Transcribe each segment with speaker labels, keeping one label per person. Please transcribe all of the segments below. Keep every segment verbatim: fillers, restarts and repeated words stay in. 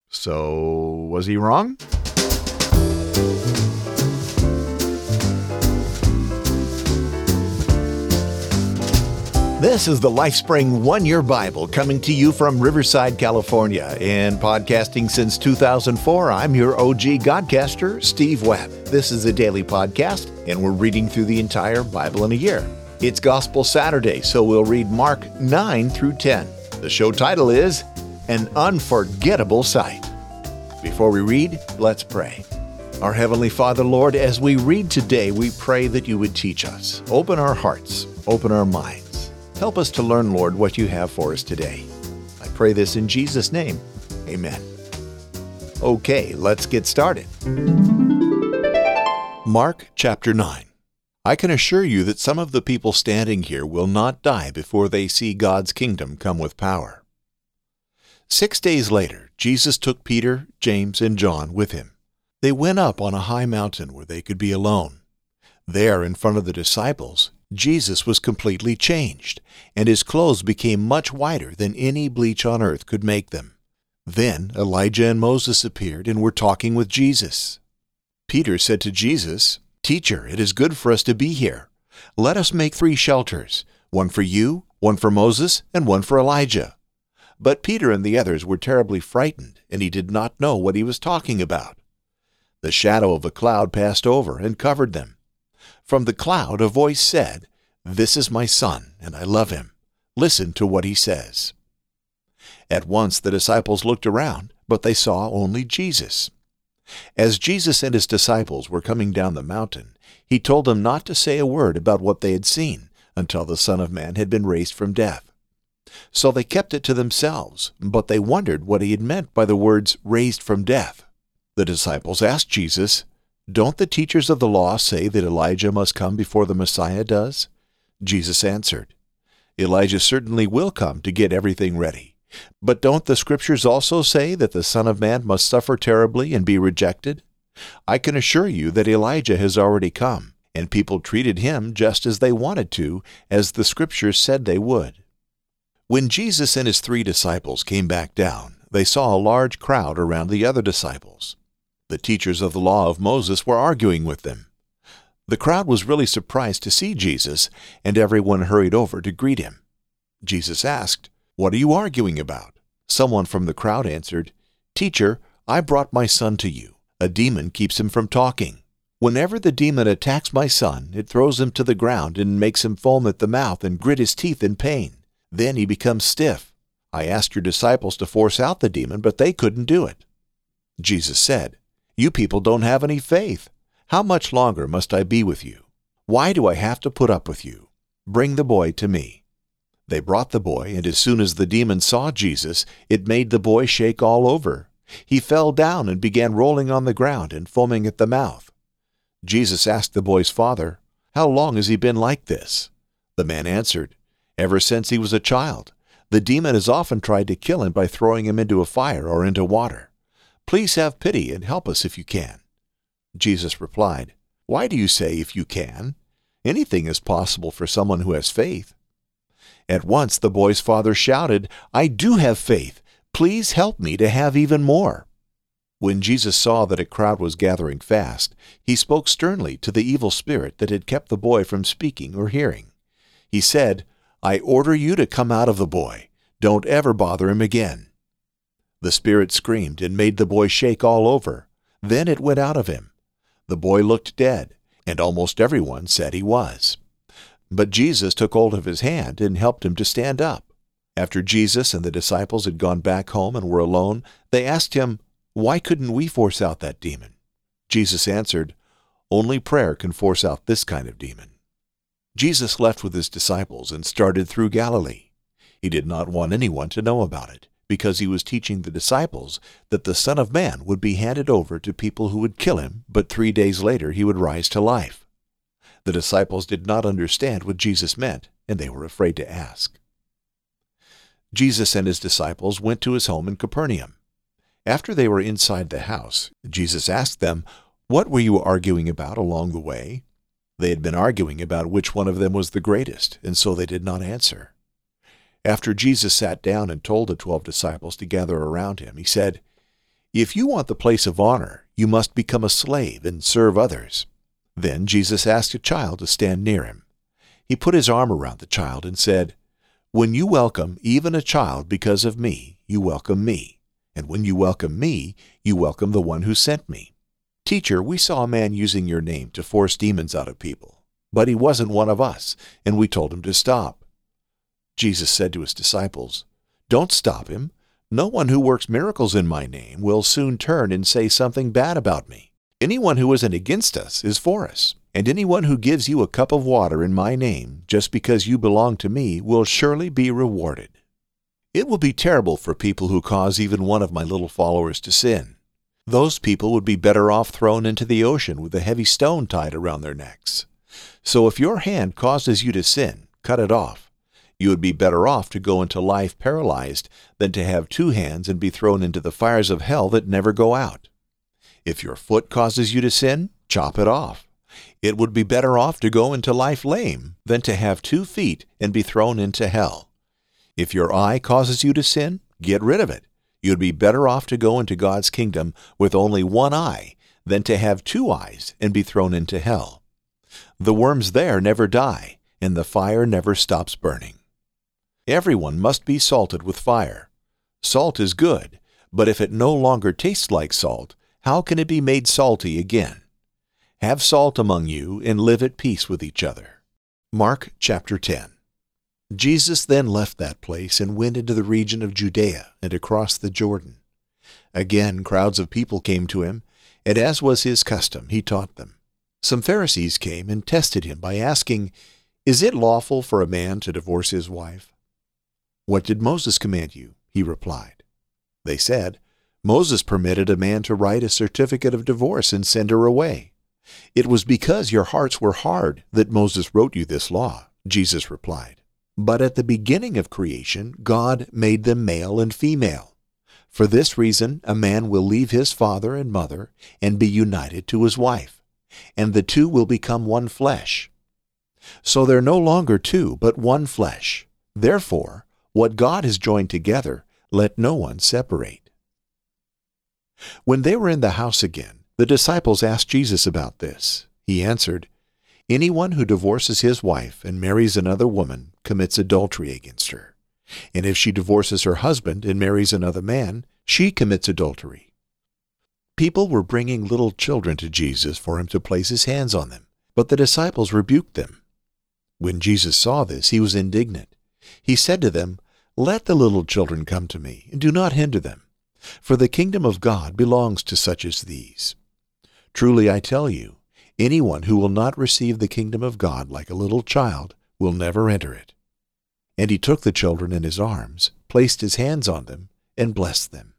Speaker 1: So, was he wrong? This is the LifeSpring One-Year Bible coming to you from Riverside, California. And podcasting since two thousand four, I'm your O G Godcaster, Steve Webb. This is a daily podcast, and we're reading through the entire Bible in a year. It's Gospel Saturday, so we'll read Mark nine through ten. The show title is An Unforgettable Sight. Before we read, let's pray. Our Heavenly Father, Lord, as we read today, we pray that you would teach us. Open our hearts, open our minds. Help us to learn, Lord, what you have for us today. I pray this in Jesus' name. Amen. Okay, let's get started. Mark chapter nine. I can assure you that some of the people standing here will not die before they see God's kingdom come with power. Six days later, Jesus took Peter, James, and John with him. They went up on a high mountain where they could be alone. There, in front of the disciples, Jesus was completely changed, and his clothes became much whiter than any bleach on earth could make them. Then Elijah and Moses appeared and were talking with Jesus. Peter said to Jesus, "Teacher, it is good for us to be here. Let us make three shelters, one for you, one for Moses, and one for Elijah." But Peter and the others were terribly frightened, and he did not know what he was talking about. The shadow of a cloud passed over and covered them. From the cloud a voice said, "This is my son, and I love him. Listen to what he says." At once the disciples looked around, but they saw only Jesus. As Jesus and his disciples were coming down the mountain, he told them not to say a word about what they had seen until the Son of Man had been raised from death. So they kept it to themselves, but they wondered what he had meant by the words "raised from death." The disciples asked Jesus, "Don't the teachers of the law say that Elijah must come before the Messiah does?" Jesus answered, "Elijah certainly will come to get everything ready. But don't the Scriptures also say that the Son of Man must suffer terribly and be rejected? I can assure you that Elijah has already come, and people treated him just as they wanted to, as the Scriptures said they would." When Jesus and his three disciples came back down, they saw a large crowd around the other disciples. The teachers of the law of Moses were arguing with them. The crowd was really surprised to see Jesus, and everyone hurried over to greet him. Jesus asked, "What are you arguing about?" Someone from the crowd answered, "Teacher, I brought my son to you. A demon keeps him from talking. Whenever the demon attacks my son, it throws him to the ground and makes him foam at the mouth and grit his teeth in pain. Then he becomes stiff. I asked your disciples to force out the demon, but they couldn't do it." Jesus said, "You people don't have any faith. How much longer must I be with you? Why do I have to put up with you? Bring the boy to me." They brought the boy, and as soon as the demon saw Jesus, it made the boy shake all over. He fell down and began rolling on the ground and foaming at the mouth. Jesus asked the boy's father, "How long has he been like this?" The man answered, "Ever since he was a child. The demon has often tried to kill him by throwing him into a fire or into water. Please have pity and help us if you can." Jesus replied, "Why do you say if you can? Anything is possible for someone who has faith." At once the boy's father shouted, "I do have faith. Please help me to have even more." When Jesus saw that a crowd was gathering fast, he spoke sternly to the evil spirit that had kept the boy from speaking or hearing. He said, "I order you to come out of the boy. Don't ever bother him again." The spirit screamed and made the boy shake all over. Then it went out of him. The boy looked dead, and almost everyone said he was. But Jesus took hold of his hand and helped him to stand up. After Jesus and the disciples had gone back home and were alone, they asked him, "Why couldn't we force out that demon?" Jesus answered, "Only prayer can force out this kind of demon." Jesus left with his disciples and started through Galilee. He did not want anyone to know about it, because he was teaching the disciples that the Son of Man would be handed over to people who would kill him, but three days later he would rise to life. The disciples did not understand what Jesus meant, and they were afraid to ask. Jesus and his disciples went to his home in Capernaum. After they were inside the house, Jesus asked them, "What were you arguing about along the way?" They had been arguing about which one of them was the greatest, and so they did not answer. After Jesus sat down and told the twelve disciples to gather around him, he said, If you want the place of honor, you must become a slave and serve others." Then Jesus asked a child to stand near him. He put his arm around the child and said, "When you welcome even a child because of me, you welcome me. And when you welcome me, you welcome the one who sent me. Teacher, we saw a man using your name to force demons out of people, but he wasn't one of us, and we told him to stop." Jesus said to his disciples, "Don't stop him. No one who works miracles in my name will soon turn and say something bad about me. Anyone who isn't against us is for us, and anyone who gives you a cup of water in my name just because you belong to me will surely be rewarded. It will be terrible for people who cause even one of my little followers to sin. Those people would be better off thrown into the ocean with a heavy stone tied around their necks. So if your hand causes you to sin, cut it off. You would be better off to go into life paralyzed than to have two hands and be thrown into the fires of hell that never go out. If your foot causes you to sin, chop it off. It would be better off to go into life lame than to have two feet and be thrown into hell. If your eye causes you to sin, get rid of it. You'd be better off to go into God's kingdom with only one eye than to have two eyes and be thrown into hell. The worms there never die, and the fire never stops burning. Everyone must be salted with fire. Salt is good, but if it no longer tastes like salt, how can it be made salty again? Have salt among you and live at peace with each other." Mark chapter ten. Jesus then left that place and went into the region of Judea and across the Jordan. Again crowds of people came to him, and as was his custom, he taught them. Some Pharisees came and tested him by asking, "Is it lawful for a man to divorce his wife?" "What did Moses command you?" he replied. They said, "Moses permitted a man to write a certificate of divorce and send her away." "It was because your hearts were hard that Moses wrote you this law," Jesus replied. "But at the beginning of creation, God made them male and female. For this reason, a man will leave his father and mother and be united to his wife, and the two will become one flesh. So they're no longer two, but one flesh. Therefore, what God has joined together, let no one separate." When they were in the house again, the disciples asked Jesus about this. He answered, "Anyone who divorces his wife and marries another woman commits adultery against her. And if she divorces her husband and marries another man, she commits adultery." People were bringing little children to Jesus for him to place his hands on them, but the disciples rebuked them. When Jesus saw this, he was indignant. He said to them, "Let the little children come to me, and do not hinder them, for the kingdom of God belongs to such as these. Truly I tell you, anyone who will not receive the kingdom of God like a little child will never enter it." And he took the children in his arms, placed his hands on them, and blessed them.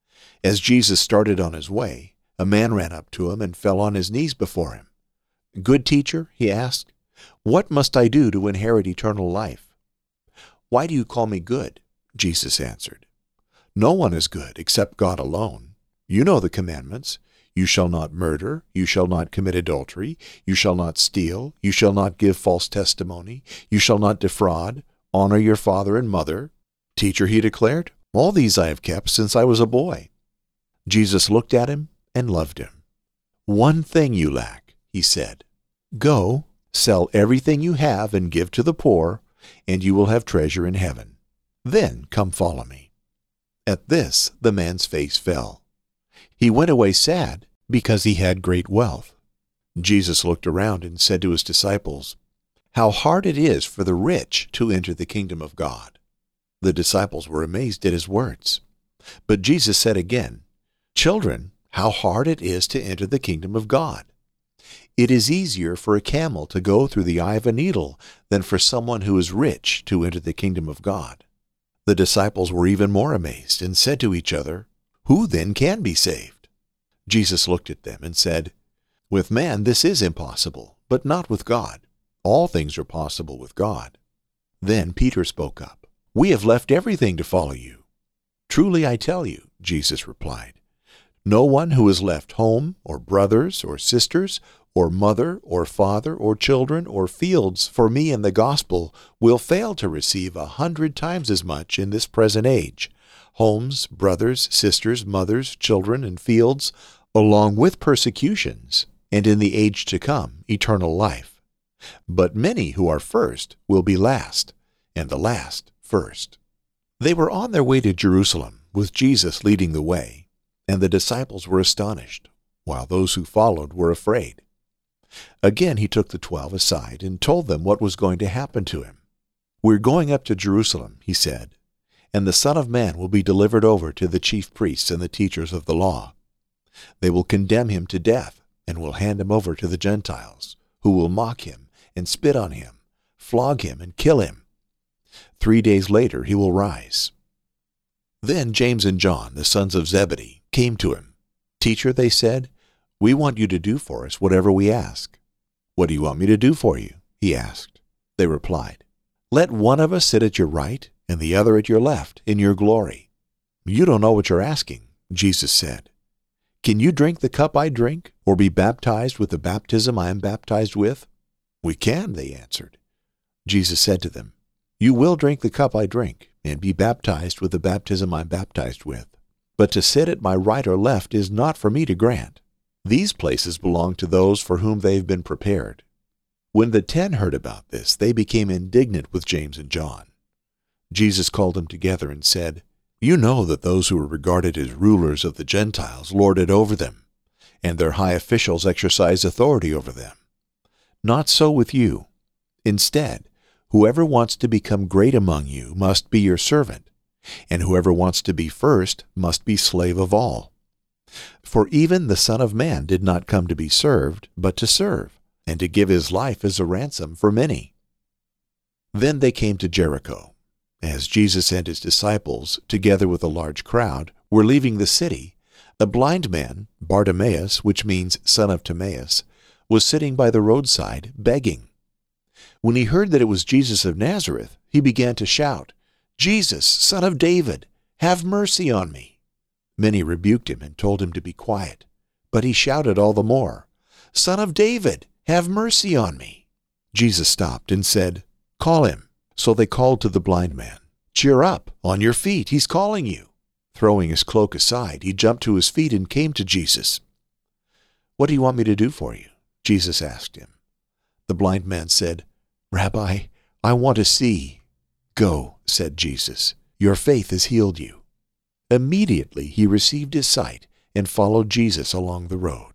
Speaker 1: As Jesus started on his way, a man ran up to him and fell on his knees before him. "Good teacher," he asked, "what must I do to inherit eternal life?" "Why do you call me good?" Jesus answered. "No one is good except God alone. You know the commandments. You shall not murder, you shall not commit adultery, you shall not steal, you shall not give false testimony, you shall not defraud, honor your father and mother." "Teacher," he declared, "all these I have kept since I was a boy." Jesus looked at him and loved him. "One thing you lack," he said. "Go, sell everything you have and give to the poor, and you will have treasure in heaven. Then come follow me." At this, the man's face fell. He went away sad because he had great wealth. Jesus looked around and said to his disciples, "How hard it is for the rich to enter the kingdom of God." The disciples were amazed at his words. But Jesus said again, "Children, how hard it is to enter the kingdom of God. It is easier for a camel to go through the eye of a needle than for someone who is rich to enter the kingdom of God." The disciples were even more amazed and said to each other, "Who then can be saved?" Jesus looked at them and said, "With man this is impossible, but not with God. All things are possible with God." Then Peter spoke up, "We have left everything to follow you." "Truly I tell you," Jesus replied, "no one who has left home or brothers or sisters or mother or father or children or fields for me and the gospel will fail to receive a hundred times as much in this present age, homes, brothers, sisters, mothers, children, and fields, along with persecutions, and in the age to come, eternal life. But many who are first will be last, and the last first." They were on their way to Jerusalem, with Jesus leading the way, and the disciples were astonished, while those who followed were afraid. Again he took the twelve aside and told them what was going to happen to him. "We're going up to Jerusalem," he said, "and the Son of Man will be delivered over to the chief priests and the teachers of the law. They will condemn him to death and will hand him over to the Gentiles, who will mock him and spit on him, flog him and kill him. Three days later he will rise." Then James and John, the sons of Zebedee, came to him. "Teacher," they said, "we want you to do for us whatever we ask." "What do you want me to do for you?" he asked. They replied, "Let one of us sit at your right and the other at your left in your glory." "You don't know what you're asking," Jesus said. "Can you drink the cup I drink, or be baptized with the baptism I am baptized with?" "We can," they answered. Jesus said to them, "You will drink the cup I drink, and be baptized with the baptism I am baptized with. But to sit at my right or left is not for me to grant. These places belong to those for whom they have been prepared." When the ten heard about this, they became indignant with James and John. Jesus called them together and said, "You know that those who are regarded as rulers of the Gentiles lord it over them, and their high officials exercise authority over them. Not so with you. Instead, whoever wants to become great among you must be your servant, and whoever wants to be first must be slave of all. For even the Son of Man did not come to be served, but to serve, and to give his life as a ransom for many." Then they came to Jericho. As Jesus and his disciples, together with a large crowd, were leaving the city, a blind man, Bartimaeus, which means son of Timaeus, was sitting by the roadside, begging. When he heard that it was Jesus of Nazareth, he began to shout, "Jesus, Son of David, have mercy on me." Many rebuked him and told him to be quiet, but he shouted all the more, "Son of David, have mercy on me." Jesus stopped and said, "Call him." So they called to the blind man, "Cheer up, on your feet, he's calling you." Throwing his cloak aside, he jumped to his feet and came to Jesus. "What do you want me to do for you?" Jesus asked him. The blind man said, "Rabbi, I want to see." "Go," said Jesus, "your faith has healed you." Immediately he received his sight and followed Jesus along the road.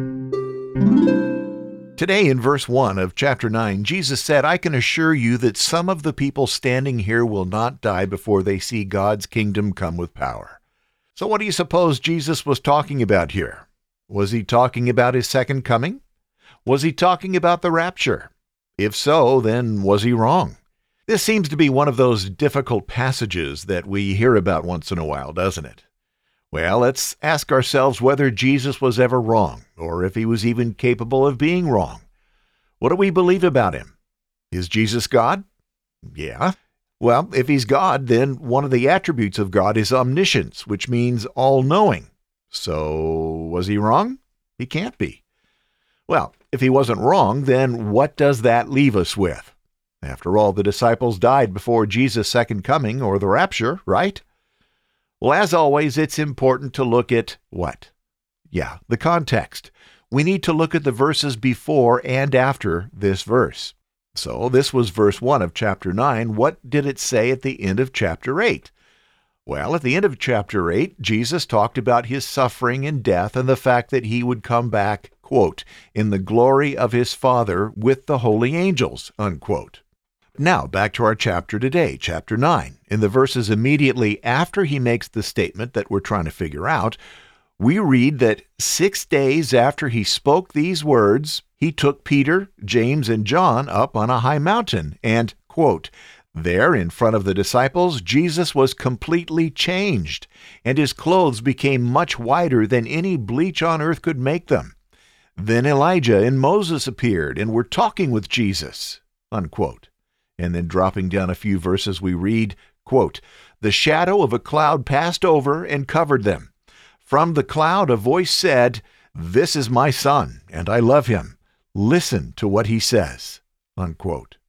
Speaker 1: Today in verse one of chapter nine, Jesus said, "I can assure you that some of the people standing here will not die before they see God's kingdom come with power." So what do you suppose Jesus was talking about here? Was he talking about his second coming? Was he talking about the rapture? If so, then was he wrong? This seems to be one of those difficult passages that we hear about once in a while, doesn't it? Well, let's ask ourselves whether Jesus was ever wrong, or if he was even capable of being wrong. What do we believe about him? Is Jesus God? Yeah. Well, if he's God, then one of the attributes of God is omniscience, which means all-knowing. So, was he wrong? He can't be. Well, if he wasn't wrong, then what does that leave us with? After all, the disciples died before Jesus' second coming, or the rapture, right? Well, as always, it's important to look at what? Yeah, the context. We need to look at the verses before and after this verse. So this was verse one of chapter nine. What did it say at the end of chapter eight? Well, at the end of chapter eight, Jesus talked about his suffering and death and the fact that he would come back, quote, in the glory of his Father with the holy angels, unquote. Now, back to our chapter today, chapter nine. In the verses immediately after he makes the statement that we're trying to figure out, we read that six days after he spoke these words, he took Peter, James, and John up on a high mountain, and, quote, there in front of the disciples, Jesus was completely changed, and his clothes became much whiter than any bleach on earth could make them. Then Elijah and Moses appeared and were talking with Jesus, unquote. And then dropping down a few verses, we read, quote, the shadow of a cloud passed over and covered them. From the cloud a voice said, this is my son, and I love him. Listen to what he says, unquote.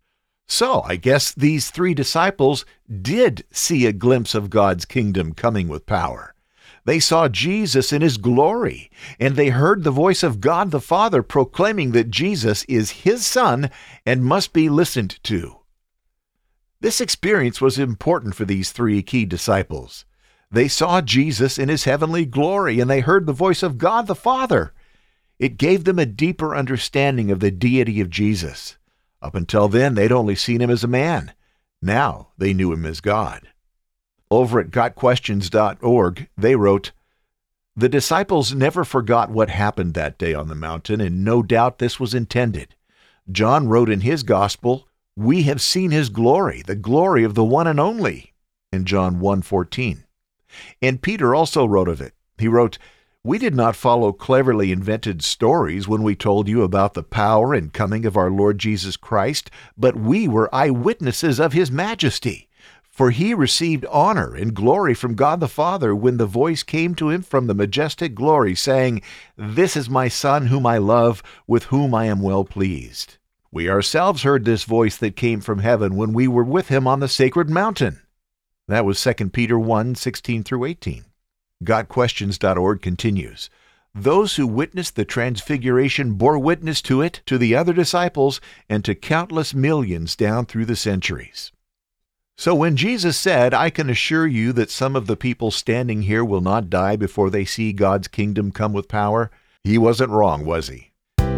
Speaker 1: So I guess these three disciples did see a glimpse of God's kingdom coming with power. They saw Jesus in his glory, and they heard the voice of God the Father proclaiming that Jesus is his Son and must be listened to. This experience was important for these three key disciples. They saw Jesus in his heavenly glory, and they heard the voice of God the Father. It gave them a deeper understanding of the deity of Jesus. Up until then, they'd only seen him as a man. Now they knew him as God. Over at got questions dot org, they wrote, "The disciples never forgot what happened that day on the mountain, and no doubt this was intended. John wrote in his gospel, 'We have seen his glory, the glory of the one and only,' in John one fourteen. And Peter also wrote of it. He wrote, 'We did not follow cleverly invented stories when we told you about the power and coming of our Lord Jesus Christ, but we were eyewitnesses of his majesty. For he received honor and glory from God the Father when the voice came to him from the majestic glory, saying, "This is my Son whom I love, with whom I am well pleased." We ourselves heard this voice that came from heaven when we were with him on the sacred mountain." That was Second Peter one, sixteen through eighteen. got questions dot org continues, "Those who witnessed the transfiguration bore witness to it, to the other disciples, and to countless millions down through the centuries." So when Jesus said, "I can assure you that some of the people standing here will not die before they see God's kingdom come with power," he wasn't wrong, was he?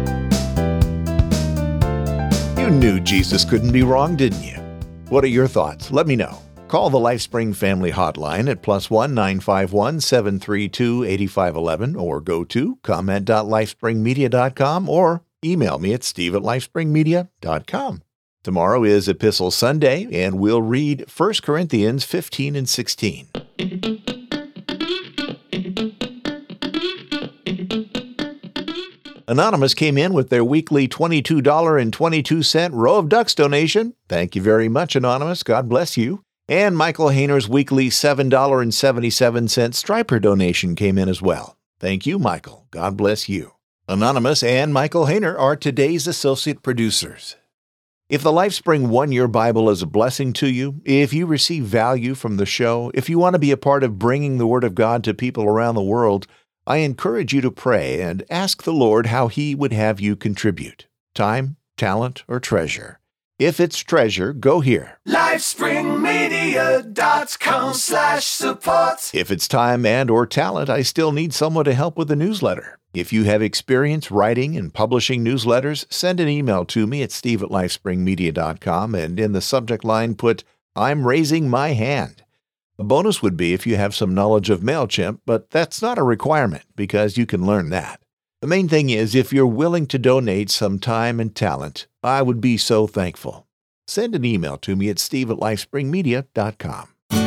Speaker 1: You knew Jesus couldn't be wrong, didn't you? What are your thoughts? Let me know. Call the LifeSpring Family Hotline at plus one nine five one, seven three two, eight five one one or go to comment dot lifespring media dot com or email me at steve at lifespring media dot com. Tomorrow is Epistle Sunday, and we'll read First Corinthians fifteen and sixteen. Anonymous came in with their weekly twenty-two dollars and twenty-two cents Row of Ducks donation. Thank you very much, Anonymous. God bless you. And Michael Hayner's weekly seven dollars and seventy-seven cents Striper donation came in as well. Thank you, Michael. God bless you. Anonymous and Michael Hayner are today's associate producers. If the LifeSpring One-Year Bible is a blessing to you, if you receive value from the show, if you want to be a part of bringing the Word of God to people around the world, I encourage you to pray and ask the Lord how He would have you contribute. Time, talent, or treasure. If it's treasure, go here.
Speaker 2: lifespring media dot com slash support.
Speaker 1: If it's time and or talent, I still need someone to help with the newsletter. If you have experience writing and publishing newsletters, send an email to me at steve at lifespring media dot com and in the subject line put, "I'm raising my hand." A bonus would be if you have some knowledge of MailChimp, but that's not a requirement because you can learn that. The main thing is if you're willing to donate some time and talent, I would be so thankful. Send an email to me at steve at lifespring media dot com.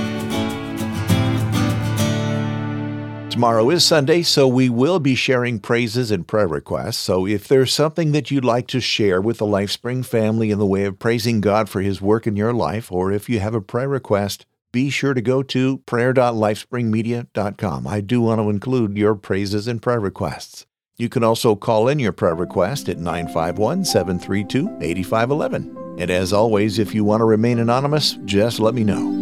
Speaker 1: Tomorrow is Sunday, so we will be sharing praises and prayer requests. So if there's something that you'd like to share with the LifeSpring family in the way of praising God for His work in your life, or if you have a prayer request, be sure to go to prayer dot lifespring media dot com. I do want to include your praises and prayer requests. You can also call in your prayer request at nine five one, seven three two, eight five one one. And as always, if you want to remain anonymous, just let me know.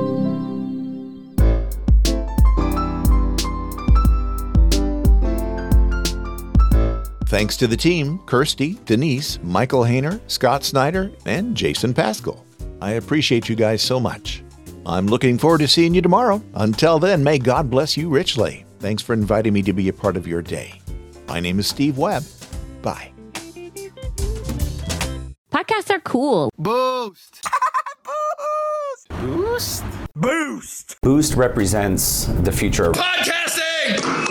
Speaker 1: Thanks to the team, Kirsty, Denise, Michael Hayner, Scott Snyder, and Jason Pascal. I appreciate you guys so much. I'm looking forward to seeing you tomorrow. Until then, may God bless you richly. Thanks for inviting me to be a part of your day. My name is Steve Webb. Bye.
Speaker 3: Podcasts are cool.
Speaker 2: Boost. Boost. Boost.
Speaker 4: Boost. Boost represents the future of
Speaker 2: podcasting.